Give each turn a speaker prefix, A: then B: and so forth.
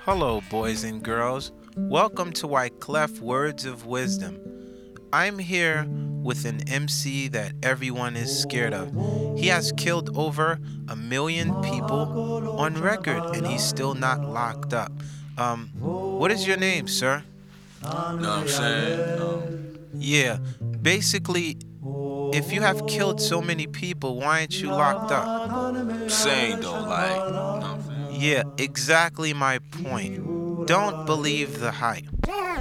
A: Hello, boys and girls. Welcome to Wyclef Words of Wisdom. I'm here with an MC that everyone is scared of. He has killed over 1 million people on record, and he's still not locked up. What is your name, sir?
B: Know what I'm saying?
A: Yeah, basically, if you have killed so many people, why aren't you locked up?
B: Saying though, like, you know what I'm saying?
A: Yeah, exactly my point. Don't believe the hype.